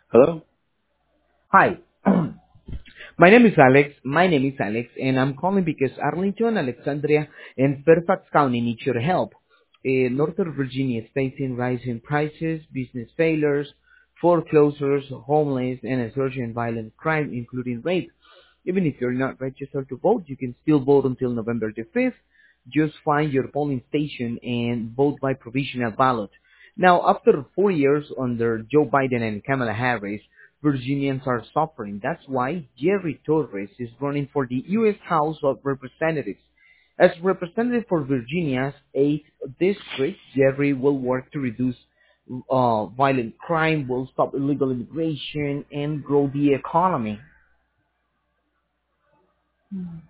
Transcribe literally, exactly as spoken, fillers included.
Hello? Hi. My name is Alex. My name is Alex, and I'm calling because Arlington, Alexandria, and Fairfax County need your help. In Northern Virginia is facing rising prices, business failures, foreclosures, homeless, and a surge in violent crime, including rape. Even if you're not registered to vote, you can still vote until November the fifth. Just find your polling station and vote by provisional ballot. Now, after four years under Joe Biden and Kamala Harris, Virginians are suffering. That's why Jerry Torres is running for the U S. House of Representatives. As representative for Virginia's eighth district, Jerry will work to reduce uh, violent crime, will stop illegal immigration, and grow the economy.